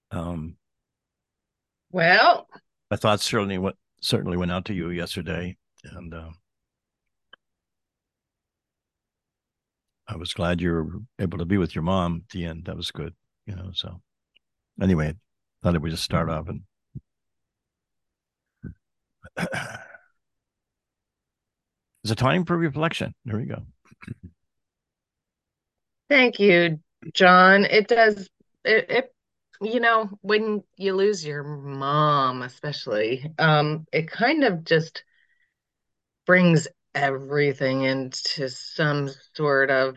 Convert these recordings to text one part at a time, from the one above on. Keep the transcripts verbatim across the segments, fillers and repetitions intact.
Um, Well, my thoughts certainly went certainly went out to you yesterday, and uh, I was glad you were able to be with your mom at the end. That was good, you know. So anyway, thought it would just start off and it's a time for reflection. There we go. thank you, John. It does it, it you know, when you lose your mom, especially, um, it kind of just brings everything into some sort of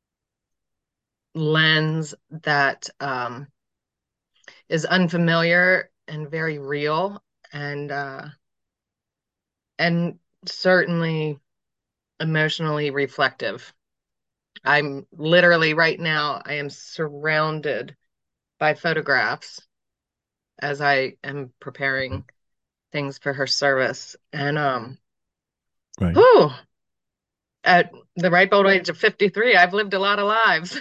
lens that um is unfamiliar and very real and uh and certainly emotionally reflective. I'm literally right now, I am surrounded by photographs as I am preparing things for her service. And um, Right. whew, at the ripe old age of fifty-three, I've lived a lot of lives.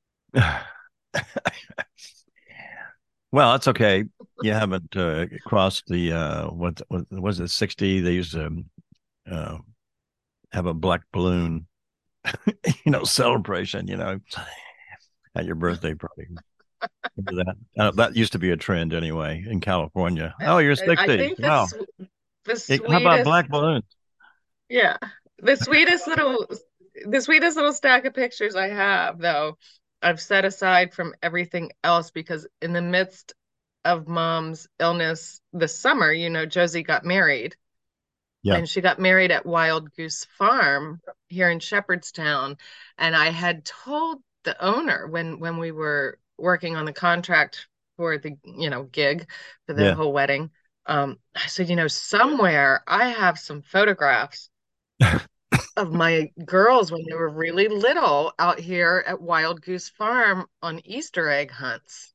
Well, that's okay. You haven't uh, crossed the uh, what, what was it sixty? They used to uh, have a black balloon, you know, celebration. You know, at your birthday party. Remember that? Uh, that used to be a trend anyway in California. Oh, you're I sixty. think Wow. this the Hey, how about sweetest, black balloons? yeah, the sweetest little the sweetest little stack of pictures I have, though, I've set aside from everything else because in the midst of mom's illness this summer, you know, Josie got married. Yeah. And she got married at Wild Goose Farm here in Shepherdstown. And I had told the owner when when we were working on the contract for the, you know, gig for the Yeah. whole wedding, um, I said, you know, somewhere I have some photographs of my girls when they were really little out here at Wild Goose Farm on Easter egg hunts.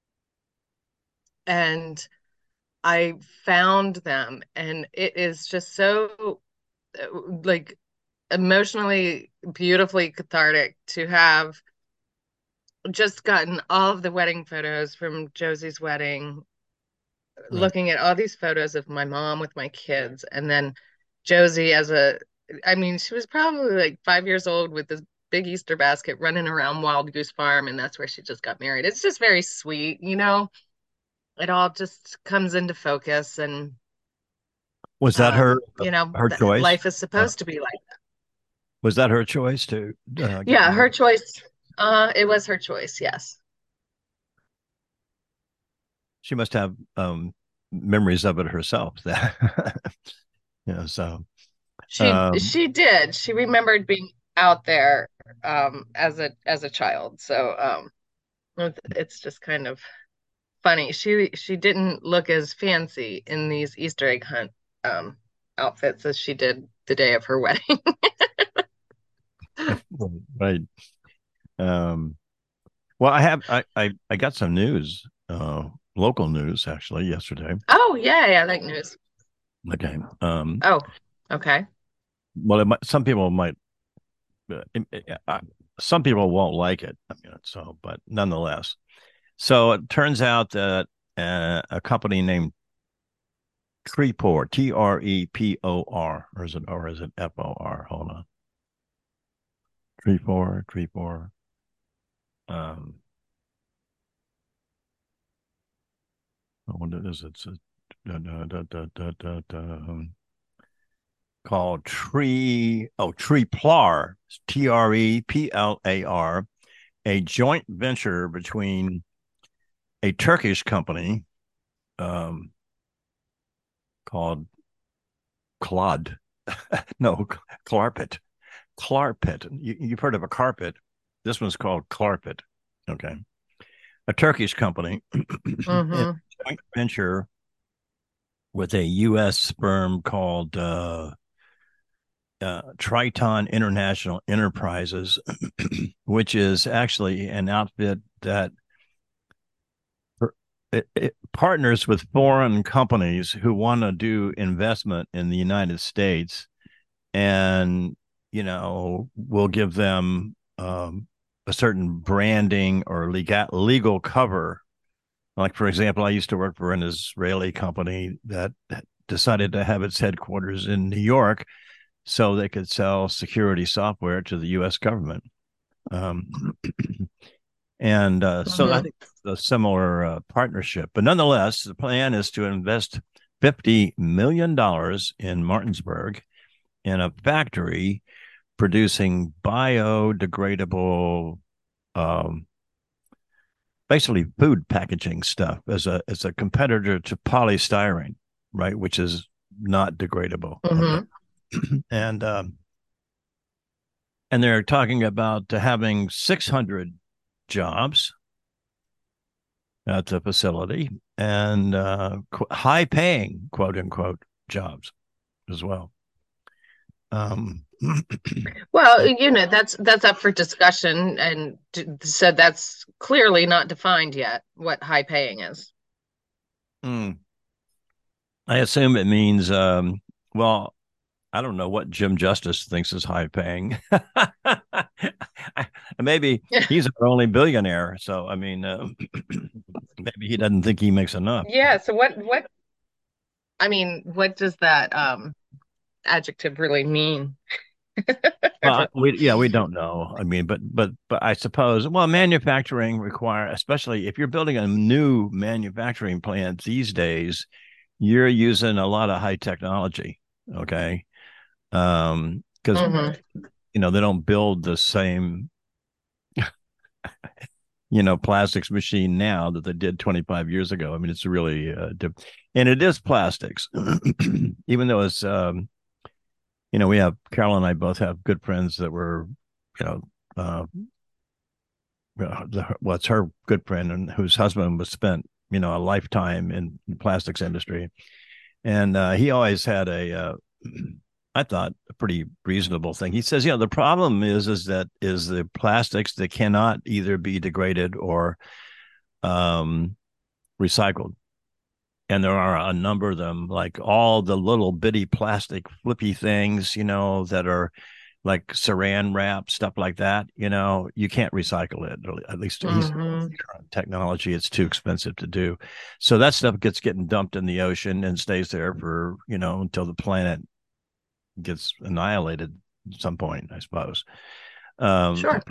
And I found them, and it is just so uh, like emotionally beautifully cathartic to have just gotten all of the wedding photos from Josie's wedding, Right. looking at all these photos of my mom with my kids, and then Josie as a, I mean, she was probably like five years old with this big Easter basket running around Wild Goose Farm, and that's where she just got married. It's just very sweet, you know. It all just comes into focus, and Was that her um, you know, her th choice? life is Uh, supposed to be like that. was that her choice to uh, get Yeah, her married? choice. Uh, it was her choice, yes. She must have um, memories of it herself. That yeah. So She um, she did. She remembered being out there um as a as a child. So um it's it's just kind of funny. She she didn't look as fancy in these Easter egg hunt um outfits as she did the day of her wedding. right. Um, well, I have I, I I got some news, uh, local news actually yesterday. Oh, yeah, yeah, I like news. Okay. Um, Oh, okay. well, it might, some people might, uh, it- it- uh, some people won't like it. I mean, so, but nonetheless. So it turns out that uh, a company named Trepor, T R E P O R, or is it or is it F O R? Hold on, Trepor, Trepor. Um, what it is? It's a, da, da, da, da, da, da, da, um, called Tree. Oh, Treplar, T R E P L A R, a joint venture between a Turkish company um, called Claude. No, Clarpet. Clarpet. You, you've heard of a carpet. This one's called Clarpet. Okay. A Turkish company in Mm-hmm. a joint venture with a U S firm called uh, uh, Triton International Enterprises, which is actually an outfit that it, it partners with foreign companies who want to do investment in the United States and, you know, will give them um, a certain branding or legal, legal cover Like, for example, I used to work for an Israeli company that decided to have its headquarters in New York so they could sell security software to the U S government. Um, and uh, so I Hmm. think a similar uh, partnership. But nonetheless, the plan is to invest fifty million dollars in Martinsburg in a factory producing biodegradable, um, basically food packaging stuff as a as a competitor to polystyrene, right, which is not degradable. Okay, Hmm. and um, and they're talking about having six hundred jobs at the facility and uh, high paying, quote unquote, jobs as well. Um, Well, you know, that's that's up for discussion, and d- said that's clearly not defined yet what high paying is. mm, I assume it means, um, well, I don't know what Jim Justice thinks is high paying. Maybe he's our only billionaire. So, I mean, uh, maybe he doesn't think he makes enough. Yeah, so what what I mean, what does that um adjective really mean? Well, we yeah, we don't know. I mean, but but but I suppose well, manufacturing require, especially if you're building a new manufacturing plant these days, you're using a lot of high technology. Okay, um, because Hmm. you know they don't build the same you know plastics machine now that they did twenty-five years ago. I mean, it's really uh, diff- and it is plastics, even though it's um, you know we have Carol and I both have good friends that were you know. Uh, uh, the, what's her good friend and whose husband was spent you know a lifetime in the plastics industry, and uh, he always had a uh, I thought a pretty reasonable thing. He says, you know, the problem is is that is the plastics that cannot either be degraded or um, recycled. And there are a number of them, like all the little bitty plastic flippy things, you know, that are like saran wrap, stuff like that, you know, you can't recycle it. At least he's Hmm. current technology, it's too expensive to do. So that stuff gets getting dumped in the ocean and stays there for, you know, until the planet gets annihilated at some point, I suppose. Um, Sure.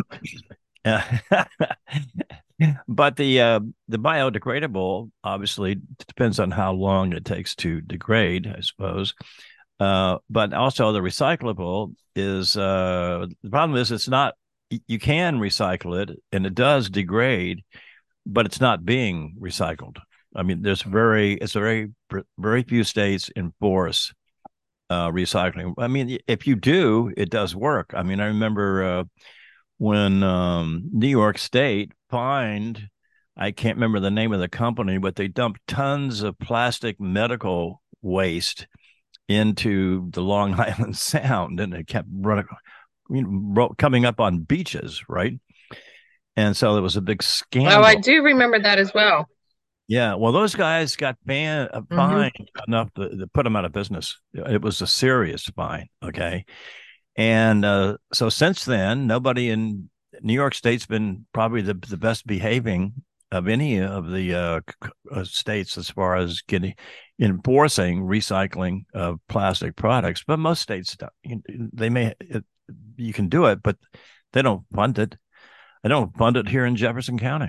but the uh, the biodegradable obviously depends on how long it takes to degrade, I suppose. Uh, but also the recyclable is uh, the problem is it's not you can recycle it and it does degrade, but it's not being recycled. I mean, there's very it's a very very few states enforce uh, recycling. I mean, if you do, it does work. I mean, I remember uh, when um, New York State fined, I can't remember the name of the company, but they dumped tons of plastic medical waste into the Long Island Sound, and it kept running, you know, coming up on beaches, right? And so there was a big Oh, I scandal. do remember that as well. Yeah, well, those guys got ban- uh, Hmm. fined enough to, to put them out of business. It was a serious fine. Okay, and uh, so since then, nobody in New York State's been probably the the best behaving of any of the uh, uh, states as far as getting enforcing recycling of plastic products. But most states, they may it, you can do it, but they don't fund it. They don't fund it here in Jefferson County.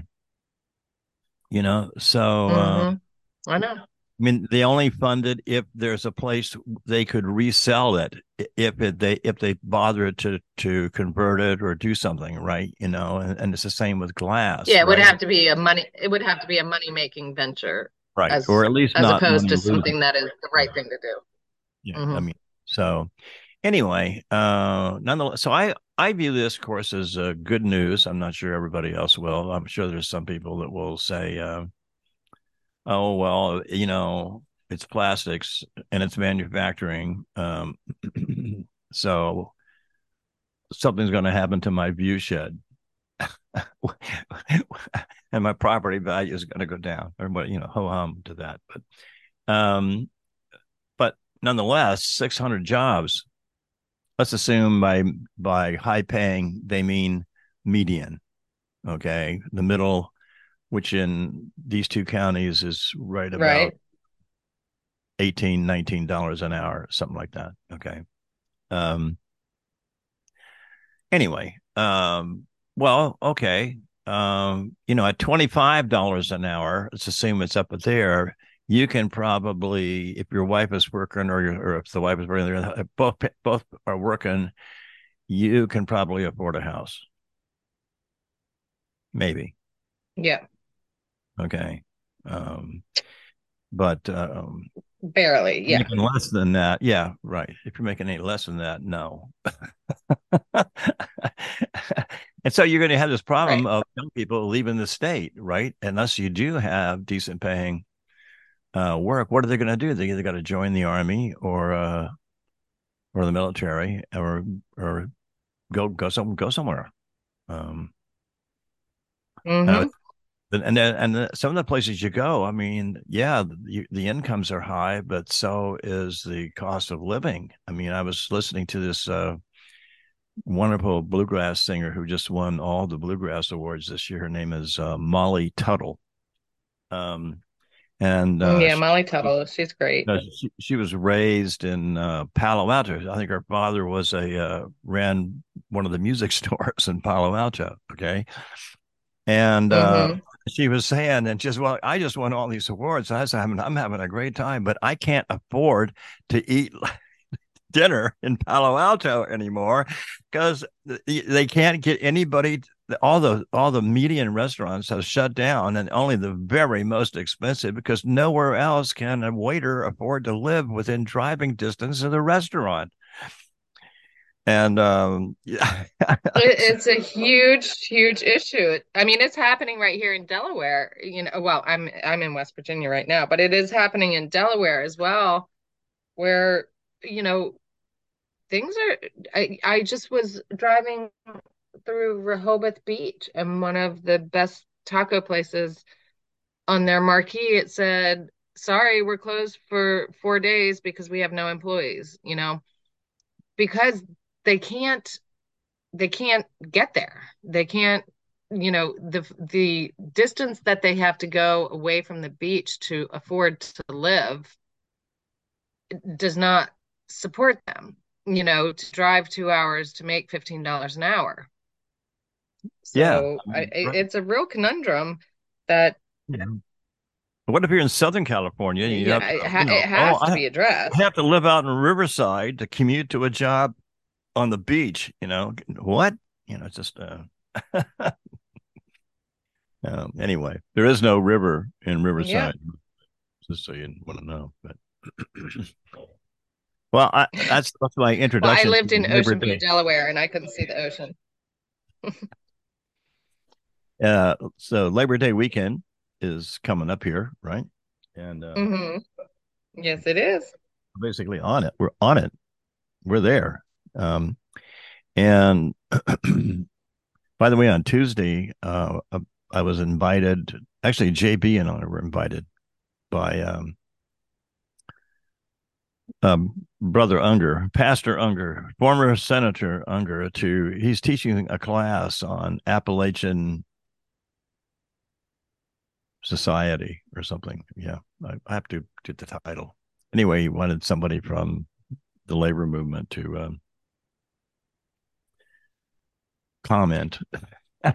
You know, so uh, Hmm. I know. I mean, they only fund it if there's a place they could resell it, if it, they if they bother to to convert it or do something, right? You know, and, and it's the same with glass, Yeah, it would right? have to be a money it would have to be a money making venture Right, or as at least as not opposed money to losing. something that is the right Yeah, thing to do. yeah. I Hmm. mean, so anyway, uh, nonetheless, so I I view this course as uh, good news. I'm not sure everybody else will. I'm sure there's some people that will say, uh, oh well, you know, it's plastics and it's manufacturing. Um, so something's going to happen to my view shed, and my property value is going to go down, or what you know, ho hum to that. But um, but nonetheless, six hundred jobs. Let's assume by by high paying they mean median. Okay, the middle which in these two counties is right about Right. eighteen, nineteen dollars an hour, something like that. Okay. Um, anyway, um, well, okay. Um, you know, at twenty-five dollars an hour, let's assume it's up there. You can probably, if your wife is working, or, your, or if the wife is working, both both are working, you can probably afford a house, maybe. Yeah. Okay. Um, but um, Barely. Yeah. making less than that, yeah, right. If you're making any less than that, no. And so you're going to have this problem Right. of young people leaving the state, right? Unless you do have decent paying uh, work, what are they going to do? They either got to join the army or uh, or the military, or or go go some go somewhere. Um, uh, Mm-hmm. and then and the, some of the places you go, I mean, yeah, the, the incomes are high, but so is the cost of living. I mean, I was listening to this uh, wonderful bluegrass singer who just won all the bluegrass awards this year. Her name is uh, Molly Tuttle. Um, and uh, Yeah, she, Molly Tuttle. She's great. uh, she, she was raised in uh, Palo Alto. I think her father was a uh, ran one of the music stores in Palo Alto. Okay, and uh, Mm-hmm. she was saying, and just well, I just won all these awards. I was having, I'm having a great time, but I can't afford to eat dinner in Palo Alto anymore because they can't get anybody. All the all the median restaurants have shut down, and only the very most expensive, because nowhere else can a waiter afford to live within driving distance of the restaurant. And um, yeah, It, it's a huge, huge issue. I mean, it's happening right here in Delaware. You know, well, I'm I'm in West Virginia right now, but it is happening in Delaware as well, where, you know, things are. I I just was driving through Rehoboth Beach, and one of the best taco places, on their marquee, it said, "Sorry, we're closed for four days because we have no employees." You know, because they can't they can't get there. They can't, you know, the the distance that they have to go away from the beach to afford to live does not support them, you know, to drive two hours to make fifteen dollars an hour. yeah, So I I, mean, right. it's a real conundrum that, Yeah. What if you're in Southern California and you have yeah, to, it, you ha know, it oh, has to I be addressed. have to live out in Riverside to commute to a job on the beach, you know, what? You know, it's just, uh, um, anyway, there is no river in Yeah. Riverside, just so you want to know. But, well, I, that's, that's my Well, I introduction to lived in Labor Ocean View, Day. Delaware, and I couldn't see the ocean. Uh, so Labor Day weekend is coming up here, right? And uh, Hmm. Yes, it is. basically on it. We're on it. We're there. Um, and by the way, on Tuesday, uh, uh, I was invited. Actually, J B and I were invited by um, um, Brother Unger, Pastor Unger, former Senator Unger. To he's teaching a class on Appalachian society or something. Yeah, I, I have to get the title. Anyway, he wanted somebody from the labor movement to um, comment, uh,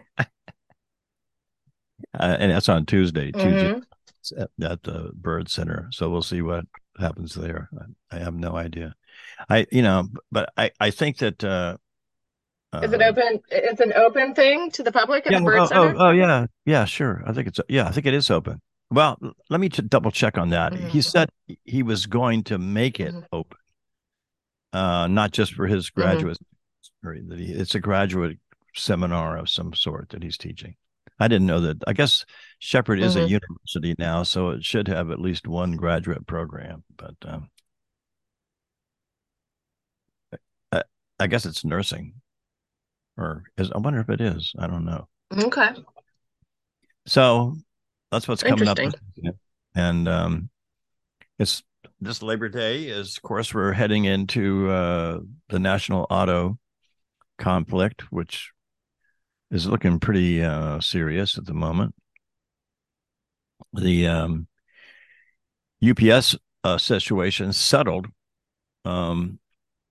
and that's on Tuesday. Tuesday Hmm. at, at the Bird Center. So we'll see what happens there. I, I have no idea. I, you know, but I, I think that, uh, Is it uh, open? It's an open thing to the public at yeah, the Bird oh, oh, Center? oh, yeah, yeah, sure. I think it's, yeah, I think it is open. Well, let me double check on that. He Hmm. said he was going to make it Hmm. open, uh, not just for his Hmm. graduates. That he, it's a graduate seminar of some sort that he's teaching. I didn't know that. I guess Shepherd is a Hmm. university now, so it should have at least one graduate program. But um, I, I guess it's nursing, or is, I wonder if it is. I don't know. Okay. So that's what's coming up Interesting. this weekend. And um, it's this Labor Day is, of course, we're heading into uh, the national auto conflict, which is looking pretty uh, serious at the moment. the um, U P S uh, situation settled, um,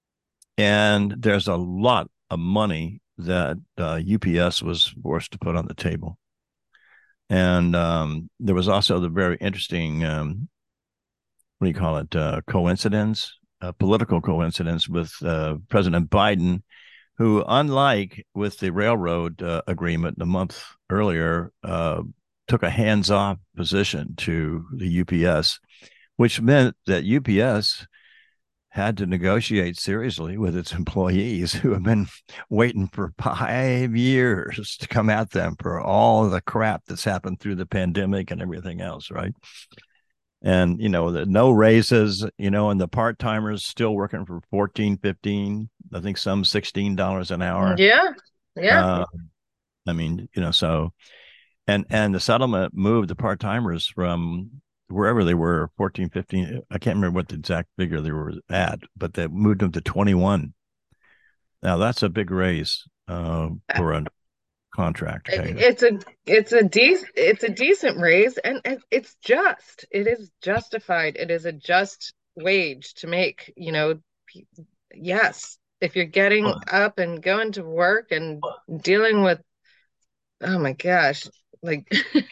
and there's a lot of money that uh, U P S was forced to put on the table. And um, there was also the very interesting, um, what do you call it, uh, coincidence, a political coincidence with uh, President Biden, who, unlike with the railroad uh, agreement a month earlier, uh, took a hands off position to the U P S, which meant that U P S had to negotiate seriously with its employees who have been waiting for five years to come at them for all the crap that's happened through the pandemic and everything else, right? And, you know, the no raises, you know, and the part timers still working for fourteen, fifteen, I think some sixteen dollars an hour. Yeah, yeah. Uh, I mean, you know, so, and, and the settlement moved the part timers from wherever they were, fourteen, fifteen. I can't remember what the exact figure they were at, but they moved them to twenty-one. Now that's a big raise uh, for a contract. Okay. It's a it's a decent it's a decent raise, and it, it's just it is justified. It is a just wage to make, you know, yes. If you're getting up and going to work and dealing with, oh my gosh, like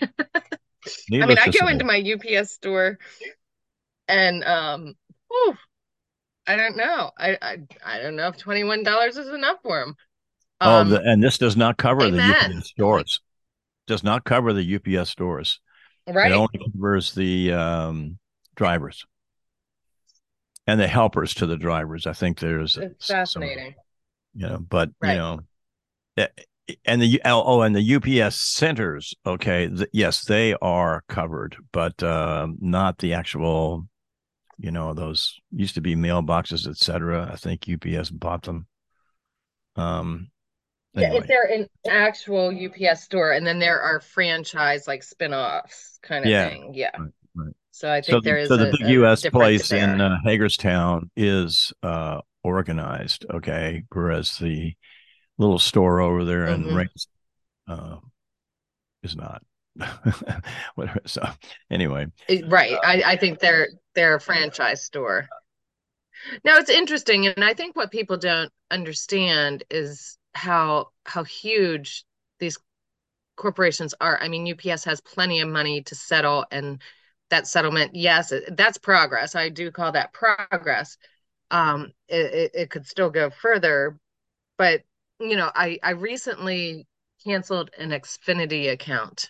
I mean, Needless I to go say, into my U P S store and um whew, I don't know. I, I I don't know if twenty-one dollars is enough for them. oh, Um, the, and this does not cover the amen. U P S I'm like, stores. Does not cover the U P S stores. It right. only covers the um, drivers and the helpers to the drivers. I think there's It's some, fascinating. you know, but you Right. know, eh, and the oh, oh, and the U P S centers. Okay, the, yes, they are covered, but uh, not the actual. You know, those used to be mailboxes, et cetera. I think U P S bought them. Um. Yeah, if Anyway, they're an actual U P S store, and then there are franchise like spin-offs kind of yeah. thing. Yeah. Right, right. So I So think the there so is the a, big a U S difference place in there. uh, Hagerstown is uh, organized, okay, whereas the little store over there in Hmm. Rains uh, is not. Whatever. So anyway, Right. I, I think they're they're a franchise store. Now it's interesting, and I think what people don't understand is how how huge these corporations are. I mean, U P S has plenty of money to settle, and that settlement, yes, that's progress. I do call that progress. Um, it, it, it could still go further, but you know, I I recently canceled an Xfinity account,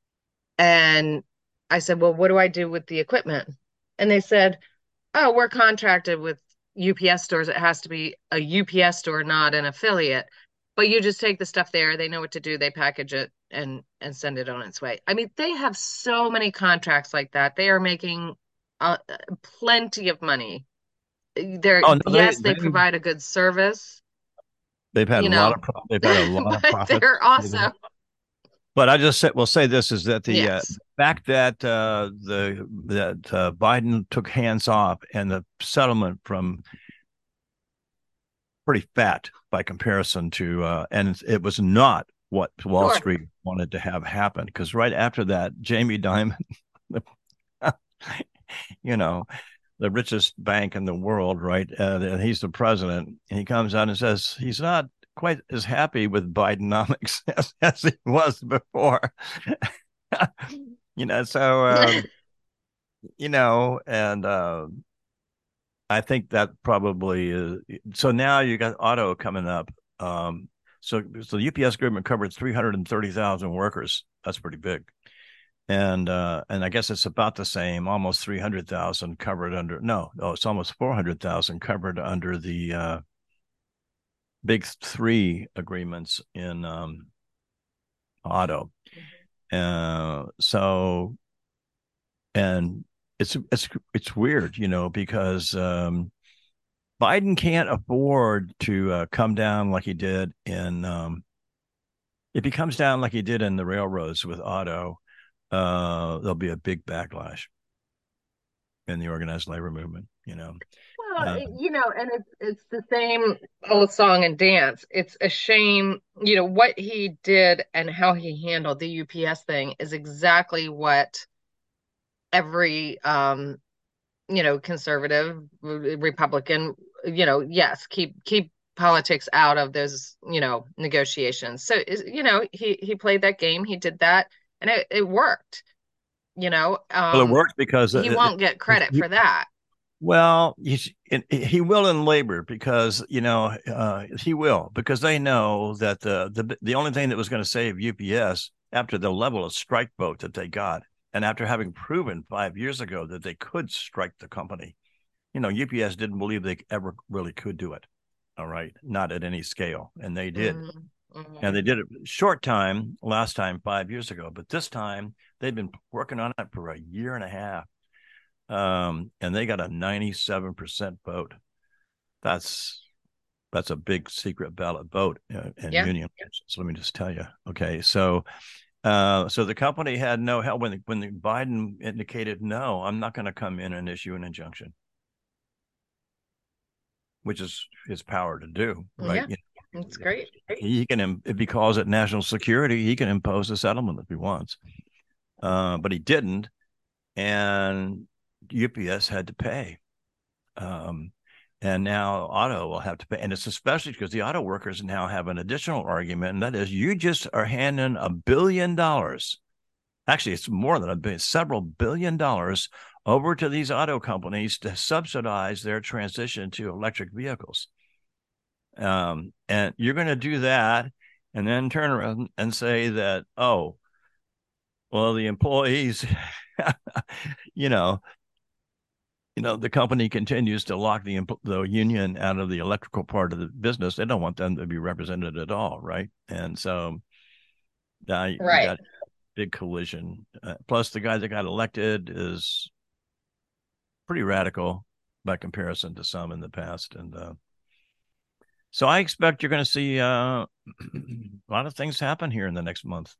and I said, well, what do I do with the equipment? And they said, oh, we're contracted with U P S stores. It has to be a U P S store, not an affiliate. But you just take the stuff there. They know what to do. They package it and and send it on its way. I mean, they have so many contracts like that. They are making uh, plenty of money. They're oh no, they yes, they they provide a good service, they've had a you lot know, of pro- they've had a lot of but profits. they're also But I just say, will say this is that the uh, yes, fact that uh, the that uh, Biden took hands off and the settlement from pretty fat by comparison to, uh, and it was not what Wall sure. Street wanted to have happen because right after that, Jamie Dimon, you know, the richest bank in the world, right? Uh, and he's the president. And he comes out and says he's not quite as happy with Bidenomics as, as he was before. you know, so um, you know, and uh, I think that probably is. So now you got auto coming up. Um, so so the U P S agreement covered three hundred thirty thousand workers. That's pretty big. And uh, and I guess it's about the same, almost three hundred thousand covered under. No, oh, it's almost four hundred thousand covered under the uh, big three agreements in um, auto. Uh, so and it's it's it's weird, you know, because um, Biden can't afford to uh, come down like he did in. Um, if he comes down like he did in the railroads with auto, uh, there'll be a big backlash in the organized labor movement. You know, Well, uh, it- you know, and it's it's the same old song and dance. It's a shame, you know, what he did and how he handled the U P S thing is exactly what every um, you know, conservative, Republican, you know, yes, keep keep politics out of those, you know, negotiations. So, is you know, he he played that game, he did that, and it, it worked. You know, Well, it um, works because he uh, won't get it, credit it, for that. well, he, he will in labor because you know uh, he will because they know that the the the only thing that was going to save U P S after the level of strike vote that they got, and after having proven five years ago that they could strike the company, you know, U P S didn't believe they ever really could do it. All right, not at any scale, and they did. And Mm-hmm. they did it short time last time five years ago, but this time they've been working on it for a year and a half um, and they got a ninety-seven percent vote. That's that's a big secret ballot vote uh, in Yeah. union. So let me just tell you. Okay, so uh, so the company had no help when the, when the Biden indicated no, I'm not going to come in and issue an injunction, which is his power to do, right? Yeah. You It's know, great. he can, if he calls it national security, he can impose a settlement if he wants. Uh, but he didn't, and U P S had to pay. Um, and now auto will have to pay. And it's especially because the auto workers now have an additional argument, and that is you just are handing a billion dollars. Actually, it's more than a billion, several billion dollars over to these auto companies to subsidize their transition to electric vehicles. Um, and you're going to do that and then turn around and say that, oh, well, the employees, you know, you know, the company continues to lock the the union out of the electrical part of the business. They don't want them to be represented at all, right? And so now you Right. got big collision. Uh, plus, the guy that got elected is pretty radical by comparison to some in the past, and uh, so I expect you're going to see uh, a lot of things happen here in the next month.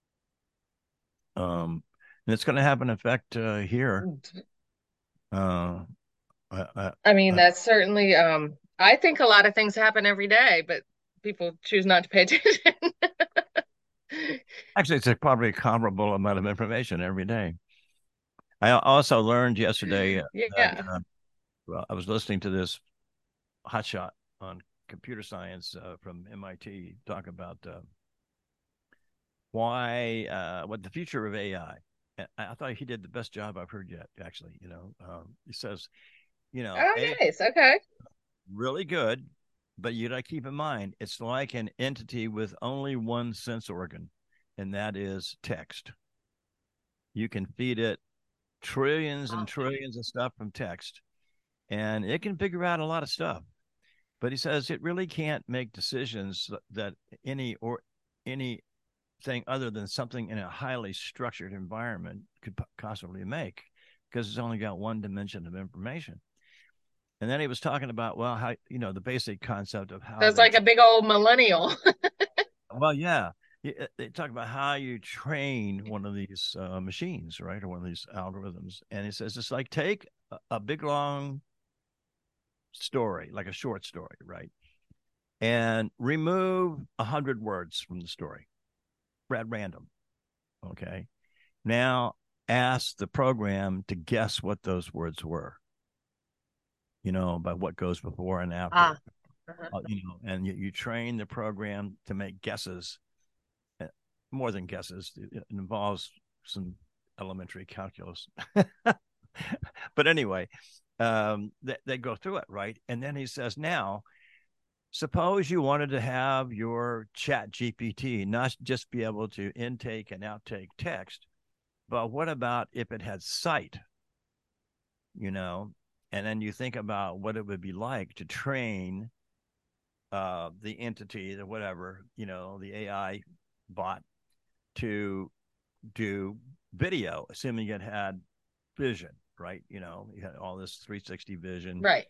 Um, and it's going to have an effect uh, here. Uh, I, I, I mean, I, that's certainly um I think a lot of things happen every day, but people choose not to pay attention. actually, it's a, probably a comparable amount of information every day. I also learned yesterday that Yeah. uh, well, I was listening to this hotshot on computer science uh, from M I T talk about uh, why, uh, what the future of A I. And I thought he did the best job I've heard yet. Actually, you know, um, he says, you know, Oh, A I nice. Okay. really good, but you got to keep in mind it's like an entity with only one sense organ, and that is text. You can feed it trillions and trillions of stuff from text, and it can figure out a lot of stuff. But he says it really can't make decisions that any or anything other than something in a highly structured environment could possibly make because it's only got one dimension of information. And then he was talking about, well, how, you know, the basic concept of So how it's they, like a tra- big old millennial. well, yeah, they talk about how you train one of these uh, machines, right, or one of these algorithms. And he says it's like take a, a big long story, like a short story, right, and remove a hundred words from the story at random. Okay. Now ask the program to guess what those words were, you know, by what goes before and Ah. after, Uh-huh. uh, you know, and you, you train the program to make guesses, uh, more than guesses. It involves some elementary calculus. But anyway, um, they, they go through it, right? And then he says, now, suppose you wanted to have your chat G P T not just be able to intake and outtake text, but what about if it had sight, you know? And then you think about what it would be like to train uh, the entity, the whatever, you know, the A I bot to do video, assuming it had vision, right? You know, you had all this three sixty vision. Right.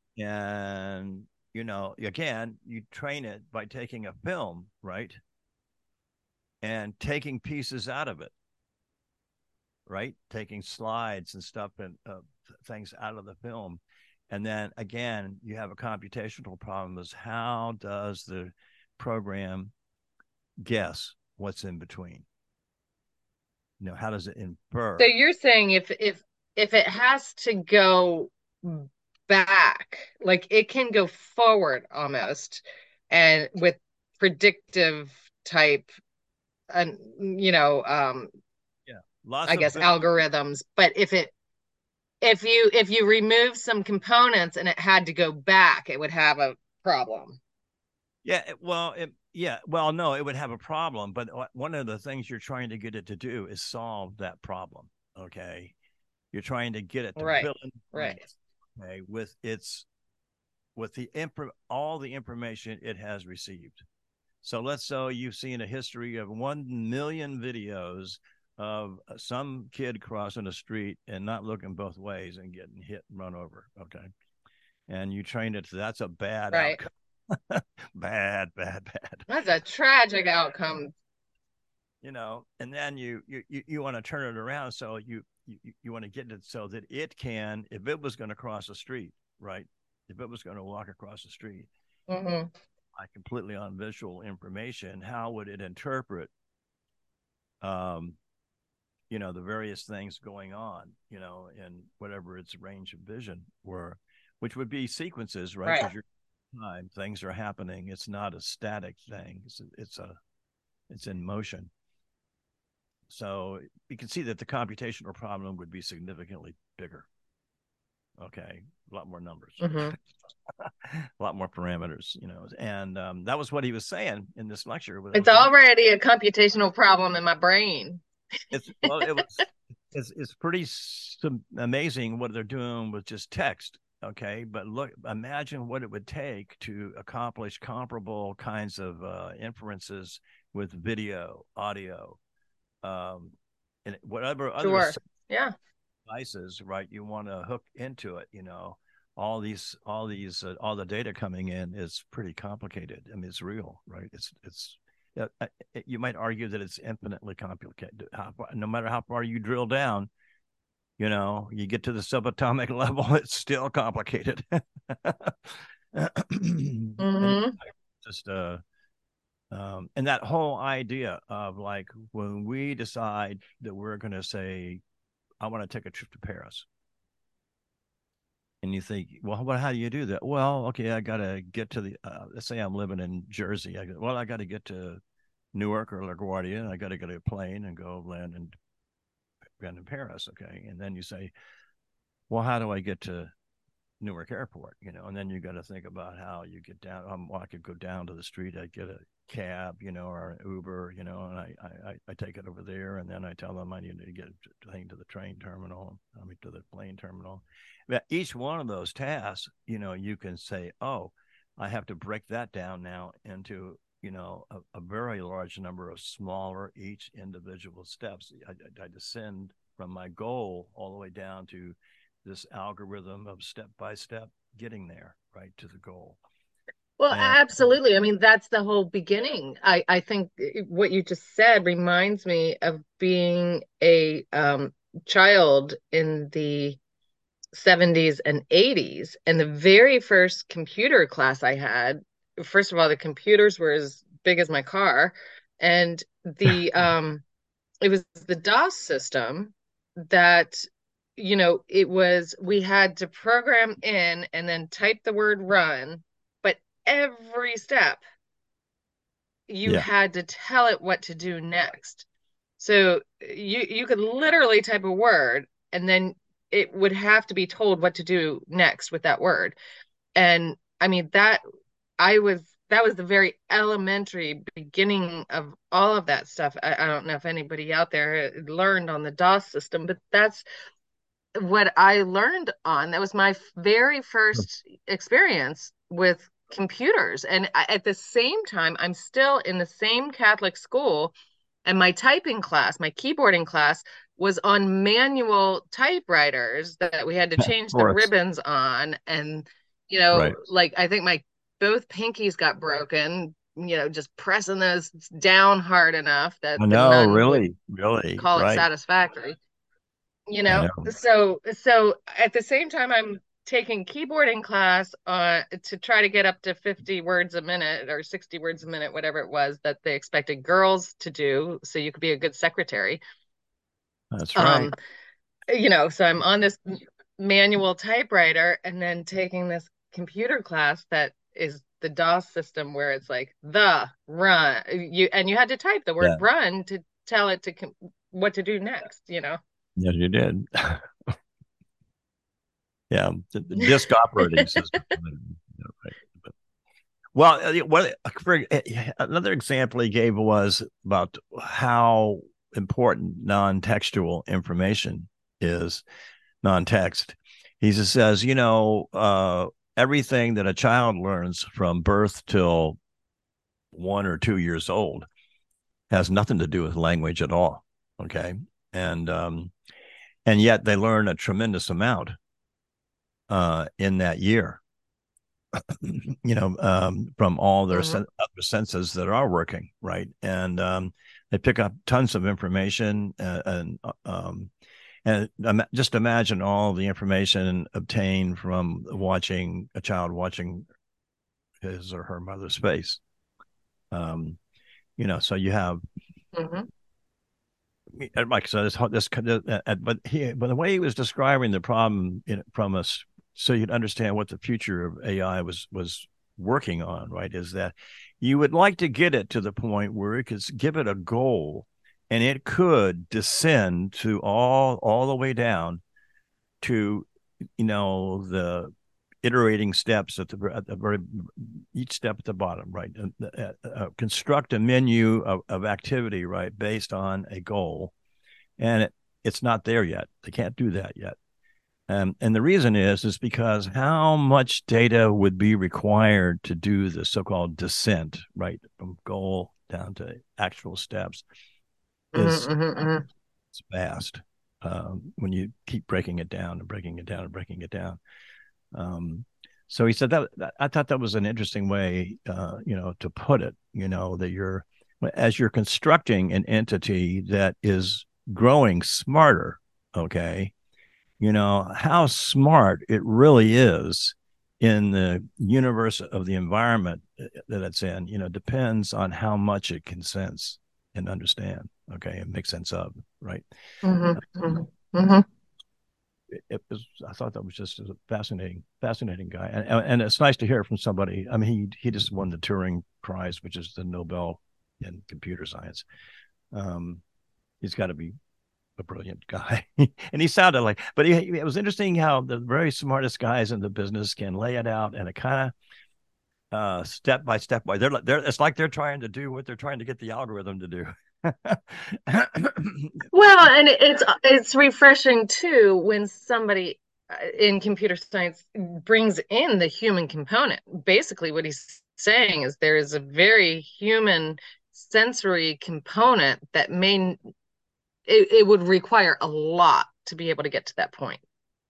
And, you know, again, you train it by taking a film, right? And taking pieces out of it, right? Taking slides and stuff and uh, things out of the film. And then again, you have a computational problem is how does the program guess what's in between? You know, how does it So infer? you're saying if if if it has to go back, like it can go forward almost, and with predictive type, and you know, um, Yeah, lots I of guess good. algorithms. But if it if you if you remove some components and it had to go back, it would have a problem. Yeah, it- well, it, yeah, well, no, it would have a problem, but one of the things you're trying to get it to do is solve that problem. Okay, you're trying to get it to Right. fill in the Right. blanks. Okay, with its with the imp- all the information it has received. So let's say you've seen a history of one million videos of some kid crossing a street and not looking both ways and getting hit and run over. Okay. And you train it, so that's a bad Right. outcome. bad, bad, bad. That's a tragic outcome. You know, and then you you you, you want to turn it around so you you, you want to get it so that it can, if it was going to cross the street, right? If it was going to walk across the street, Hmm. like completely on visual information, how would it interpret um you know the various things going on, you know, in whatever its range of vision were, which would be sequences, right? Right. Because you're time things are happening. It's not a static thing. It's, it's a it's in motion. So you can see that the computational problem would be significantly bigger. Okay, a lot more numbers, Hmm. a lot more parameters, you know. And um, that was what he was saying in this lecture. What I It's was talking. already a computational problem in my brain. It's well, it was it's it's pretty amazing what they're doing with just text. Okay, but look, imagine what it would take to accomplish comparable kinds of uh, inferences with video, audio, um, and whatever other Sure. Yeah. devices, right? You want to hook into it, you know. All these, all these, uh, all the data coming in is pretty complicated. I mean, it's real, right? It's, it's, uh, uh, you might argue that it's infinitely complicated. How, no matter how far you drill down, you know, you get to the subatomic level, it's still complicated. And Hmm. just, uh, um, and that whole idea of like when we decide that we're going to say, I want to take a trip to Paris, and you think, well, well, how do you do that? Well, okay, I got to get to the, uh, let's say I'm living in Jersey. I go, well, I got to get to Newark or LaGuardia, and I got to get a plane and go land in, land in Paris. Okay. And then you say, well, how do I get to Newark Airport? You know, and then you got to think about how you get down. Um, well, I could go down to the street, I get a cab, you know, or an Uber, you know, and I, I, I take it over there, and then I tell them I need to get a thing to the train terminal, I mean, to the plane terminal. But each one of those tasks, you know, you can say, oh, I have to break that down now into, you know, a, a very large number of smaller each individual steps. I, I, I descend from my goal all the way down to this algorithm of step by step getting there, right, to the goal. Well, And absolutely. I mean, that's the whole beginning. I, I think what you just said reminds me of being a um, child in the seventies and eighties. And the very first computer class I had, first of all, the computers were as big as my car. And the um, it was the DOS system that, you know, it was, we had to program in and then type the word run, but every step you yeah, had to tell it what to do next. So you you could literally type a word and then it would have to be told what to do next with that word. And I mean that I was that was the very elementary beginning of all of that stuff. I, I don't know if anybody out there learned on the DOS system, but that's what I learned on. That was my very first experience with computers. And I, at the same time, I'm still in the same Catholic school, and my typing class, my keyboarding class, was on manual typewriters that we had to of change the course, ribbons on. And, you know, right. like I think my both pinkies got broken, you know, just pressing those down hard enough that I the know, nun would really, really, call it right. satisfactory. You I know, know. so so at the same time I'm taking keyboarding class uh to try to get up to fifty words a minute or sixty words a minute, whatever it was that they expected girls to do so you could be a good secretary. That's right. Um, you know, so I'm on this manual typewriter and then taking this computer class that is the DOS system where it's like the run you and you had to type the Yeah. word run to tell it to com what to do next, you know. Yes, you did. Yeah, the, the disk operating system. Yeah, right. But, well, uh, what for, uh, another example he gave was about how important non-textual information is, non-text. He just says, you know, uh, everything that a child learns from birth till one or two years old has nothing to do with language at all. Okay, and um, and yet they learn a tremendous amount uh, in that year. You know, um, from all their Hmm. sen- other senses that are working, right? And um, they pick up tons of information, uh, and um, and um, just imagine all the information obtained from watching a child watching his or her mother's face. Um, you know, so you have, Hmm. like, so this, this, uh, but he, but the way he was describing the problem in, from us, so you'd understand what the future of A I was was working on, right? Is that you would like to get it to the point where it could give it a goal, and it could descend to all all the way down to, you know, the iterating steps at the at the very each step at the bottom, right? Uh, uh, construct a menu of, of activity, right, based on a goal, and it, it's not there yet. They can't do that yet. Um, and the reason is is because how much data would be required to do the so-called descent, right, from goal down to actual steps is Hmm. Hmm. it's vast. Um, when you keep breaking it down and breaking it down and breaking it down. Um, so he said that, that I thought that was an interesting way, uh, you know, to put it. You know, that you're as you're constructing an entity that is growing smarter. Okay, you know how smart it really is in the universe of the environment that it's in. You know, depends on how much it can sense and understand. Okay, and make sense of. Right. Hmm. Hmm. Hmm. it, it was I thought that was just a fascinating, fascinating guy, and and it's nice to hear from somebody. I mean, he he just won the Turing Prize, which is the Nobel in computer science. Um, he's got to be a brilliant guy, and he sounded like. But he, it was interesting how the very smartest guys in the business can lay it out and it kind of uh step by step way. They're they're it's like they're trying to do what they're trying to get the algorithm to do. Well, and it's it's refreshing too when somebody uh, in computer science brings in the human component. Basically, what he's saying is there is a very human sensory component that may it, it would require a lot to be able to get to that point.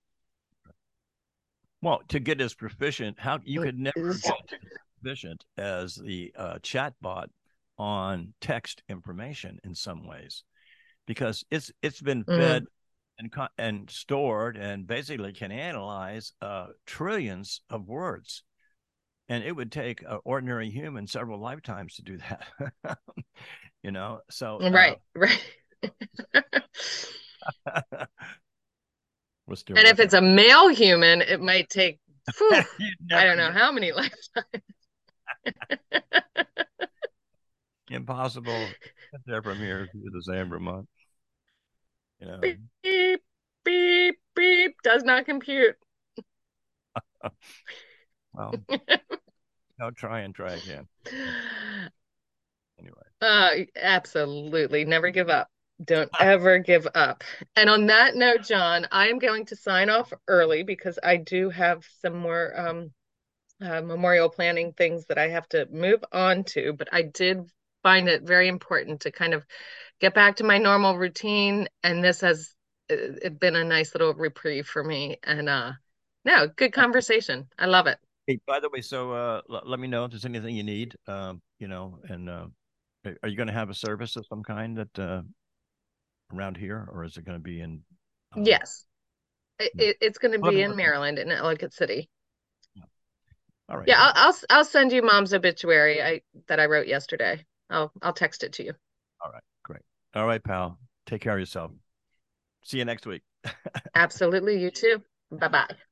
Well, to get as proficient, how you could never get as proficient as the uh, chat bot on text information in some ways, because it's it's been fed Mhm. and and stored and basically can analyze uh, trillions of words, and it would take an ordinary human several lifetimes to do that. You know, so uh, Right, right. we're still And if working it's a male human, it might take, on whew, it. You'd I never don't know get how many lifetimes. impossible there from here to the same Vermont. You know, Beep, beep, beep, does not compute. well, I'll try and try again. Anyway, Uh, absolutely. Never give up. Don't ever give up. And on that note, John, I am going to sign off early because I do have some more um, uh, memorial planning things that I have to move on to. But I did find it very important to kind of get back to my normal routine. And this has uh, been a nice little reprieve for me. And uh, no, good conversation. I love it. hey, by the way, so uh, l- let me know if there's anything you need. Um, you know, and uh, are you going to have a service of some kind that uh, around here, or is it going to be in? Uh, Yes, it, it, it's going to let be me in know. Maryland in Ellicott City. All right, Yeah, great. I'll, I'll I'll send you mom's obituary I that I wrote yesterday. I'll I'll text it to you. All right, great. All right, pal. Take care of yourself. See you next week. Absolutely. You too. Bye bye.